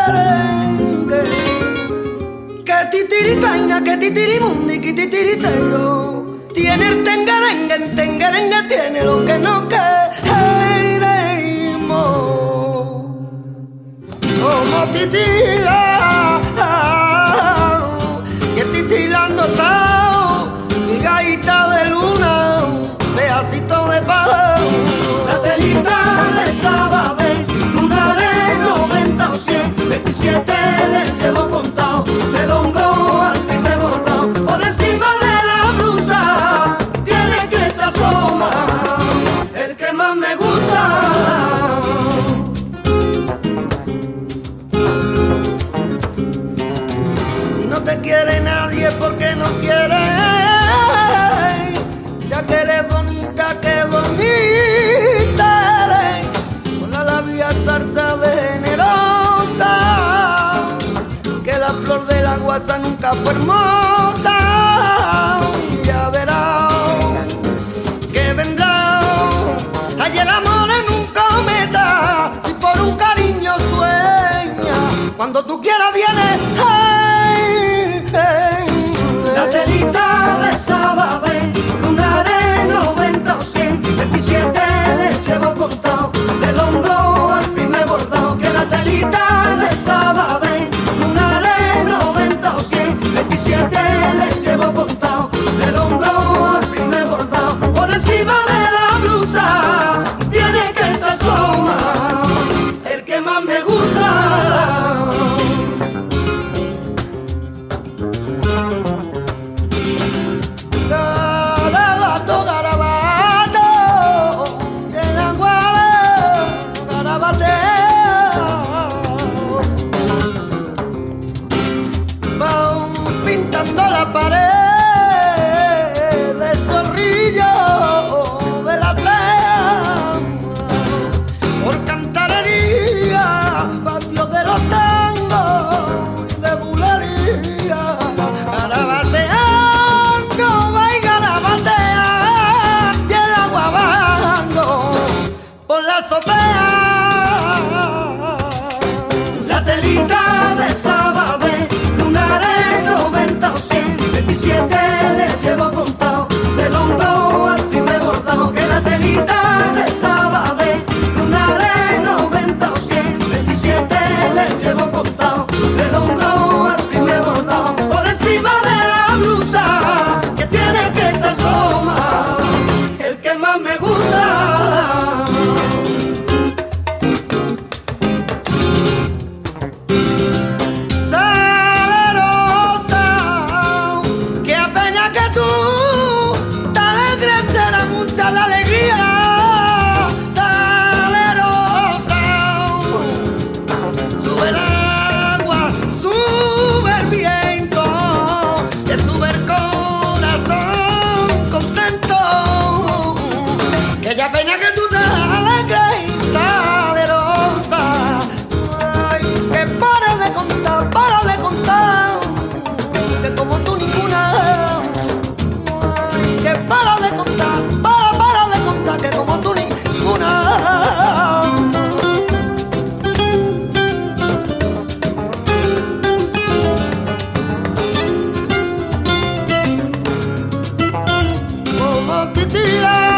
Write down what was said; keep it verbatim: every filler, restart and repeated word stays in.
merengue. Que titiritaina, que titirimundi, que titiritero. Tiene el tengarengue, el tengarengue tiene lo que no queremos. Como titila, que titilando está mi gaita de luna, pedacito de pan. La telita de Sabadell, luna de noventa o cien, veintisiete les llevo contado, del hombro al primer bordado, por encima de la blusa, tiene que se asoma, el que más me gusta. Si no te quiere nadie, porque no quiere, ya que eres bonita, que bonita eres, con la labia zarza generosa, que la flor de la guasa nunca fue hermosa. Y ya verás que vendrá, hay el amor en un cometa, si por un cariño sueña, cuando tú quieras vienes. Hey, hey, La telita de Sabadell, luna de noventa o cien, veintisiete les llevo contado, del hombro al primer bordado, que la telita de Sabadell, luna de noventa o cien, veintisiete les llevo contado, del hombro al primer bordado, por encima de la blusa, tiene que se asoma, el que más me gusta. Garabato, garabato, de la guarda, garabateo. Van pintando la pared del zorrillo de la playa, por cantarería, patio de los tangos y de bulería, garabateando, va y garabatea, y el agua bajando por la azotea. La telita de Sabadell, luna de noventa o cien, veintisiete les llevo contado, del hombro al primer bordado, que la telita de Sabadell, luna de noventa o cien, veintisiete les llevo contado, del hombro al primer bordado, por encima de la blusa, que tiene que se asoma, el que más me gusta. Salerosa, que apenas que tú te alegres será mucha la alegría. Salerosa, sube el agua, sube el viento, que sube el corazón contento, que ya apenas que tú te alegres, salerosa. Ay, que para de contar, para de contar, que como tú ninguna. Ay, que para de contar, para, para de contar, que como tú ninguna. Como titila.